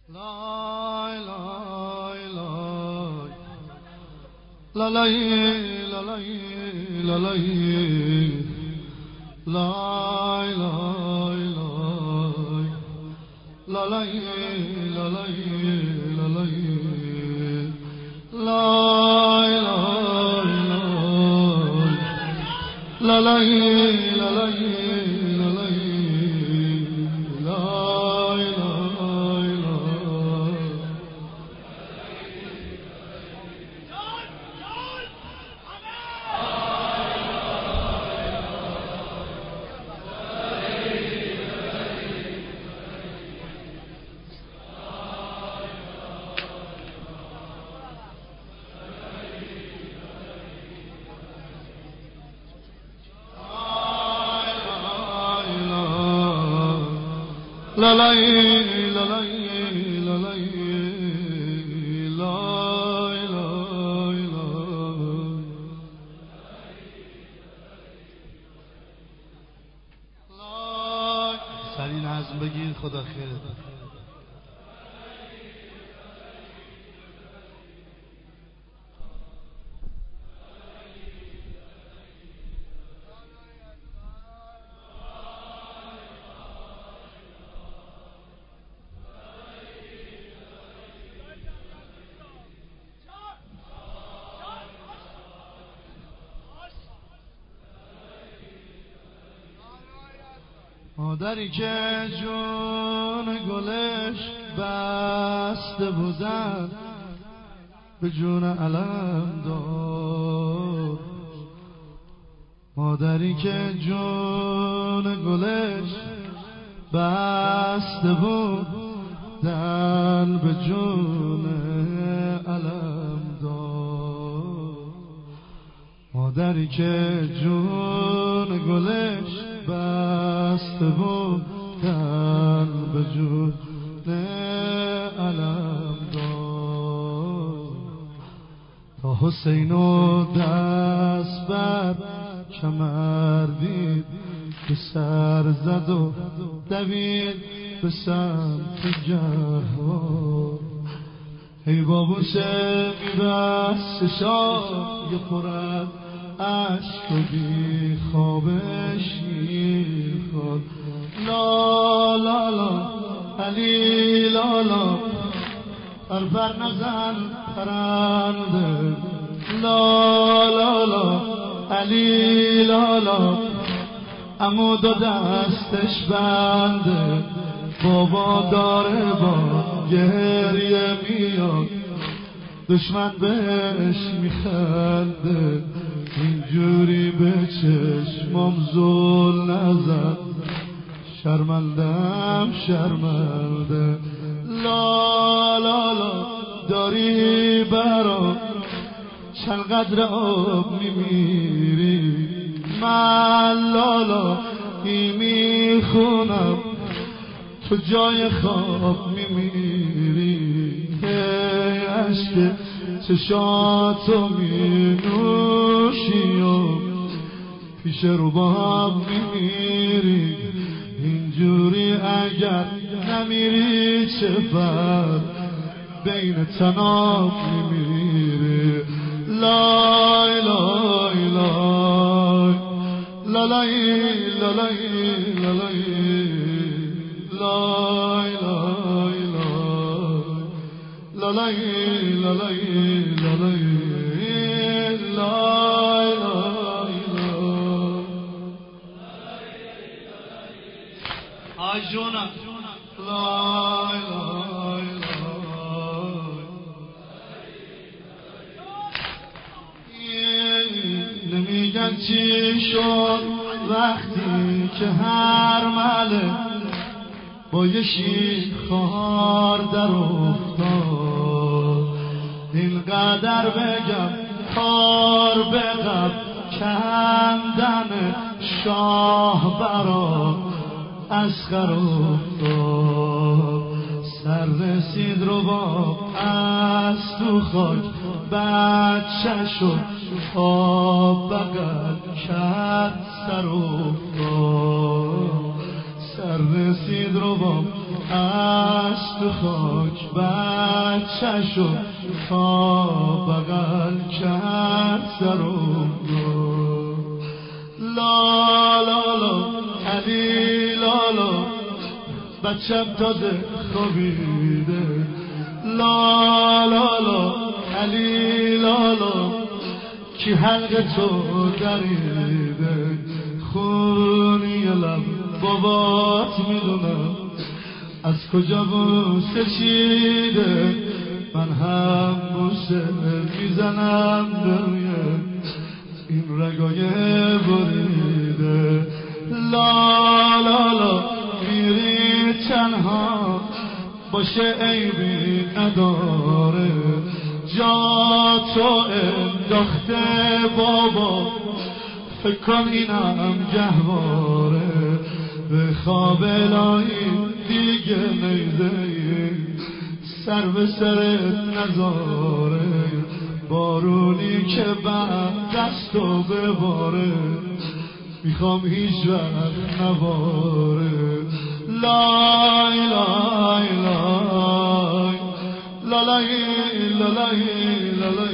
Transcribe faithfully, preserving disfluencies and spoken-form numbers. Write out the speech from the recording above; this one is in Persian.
لای لای لای لالای لالای لالای لای لای لای لالای لالای لالای لای لای لالای لالای La la la la la la la سری نظم بگیر خدا خیرت. مادری که جون گلش بسته بودن به جون علم داد، مادری که جون گلش بسته بودن به جون علم داد، مادری که جون گلش بسته بودن به جون علم داد، تا حسین و دست بر کمر دید به سر زد و دوید به سمت جهان. ای بابوشه میبست چشای پرد عشق و بی خوابش میخواد. لا لا لا علی لا لا بر بر نزن پرنده. لا لا لا علی لا لا عمود و دستش بنده. بابا داره با گریه میاد، دشمن بهش میخنده. اینجوری به چشمام زل نزد، شرمندم شرمنده. لا لا لا داری برام چند قدر آب میمیری، من لالا ای میخونم تو جای خواب میمیری. هی عشق چشاتو مینوشی و پیش روباب میمیری. اینجوری اگر نمیری چه فرق بین تناب میمیری. لای لای لای لالای لالای لالای لای لای لالای لالای لالای لای آی جونا لای لای لای. نمیگن چی شد وقتی که هر مله با یه شیر خار در افتاد. اینقدر بگم کار به غم کندن شاه برا اسخر افتاد. سر رسید رو با از تو خاک بچه شد تا بغل کرد سر افتاد. سر رسید رو با از تو خاک بچه‌شو تا بغل کرد سرم لا لا لا علی لالا بچم تازه خوابیده لا لا لا علی لالا کی حلق تو دریده خونی لب بابات میدونم از کجا بوسه چیده من هم بوسه میزنم روی این رگای بریده لا لا لا میری تنها باشه عیبی نداره جا تو انداخته بابا فکر کن اینم گهواره به خواب الهی دیگه نیزهی سر به سرت نذاره بارونی که بعد دستو بباره میخوام هیچ وقت نباره لای لای لای لالای لالای لالای